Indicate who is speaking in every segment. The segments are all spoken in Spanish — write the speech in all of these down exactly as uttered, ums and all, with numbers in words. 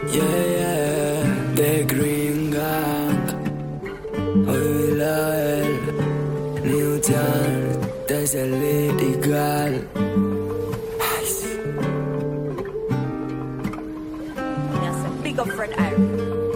Speaker 1: Yeah, yeah, The Green Gang. Hoy la el Newtown, desde el Lyrical.
Speaker 2: Big up Fred Iron.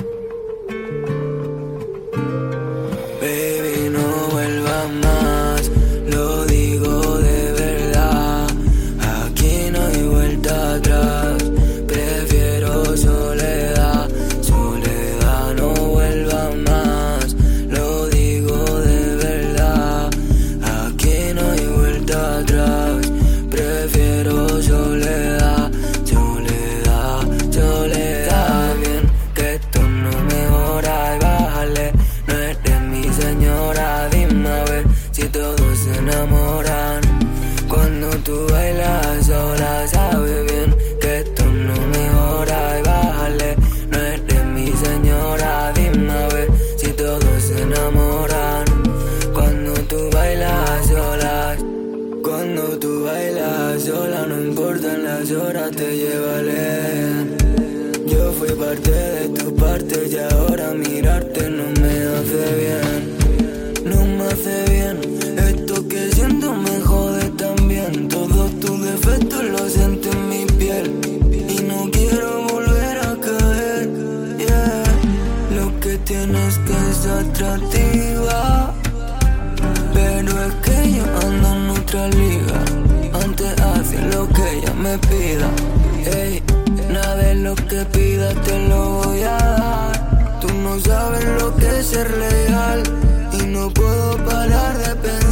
Speaker 1: Baby, no vuelvas más, lo digo de verdad. Aquí no hay vuelta atrás, prefiero soledad. Soledad, no vuelvas más, lo digo de verdad. Aquí no hay vuelta atrás, prefiero soledad. Soledad, soledad, bien que esto no mejora y bájale. No eres mi señora, dime a ver si todos se enamoran. Cuando tú bailas sola, sabes bien que esto no mejora y bájale. No eres mi señora, dime a ver si todos se enamoran. Cuando tú bailas sola, cuando tú bailas sola, no importan las horas, te lleva lejos. Yo fui parte de tu parte y ahora mirarte no me hace bien. No me hace bien, esto que siento me jode también. Todos tus defectos los siento en mi piel y no quiero volver a caer, yeah. Lo que tienes que es atractiva, pero es que yo ando en otra liga. Antes hacía lo que ella me pida, ey. Nada de lo que pidas te lo voy a dar. Tú no sabes lo que es ser leal y no puedo parar de pensar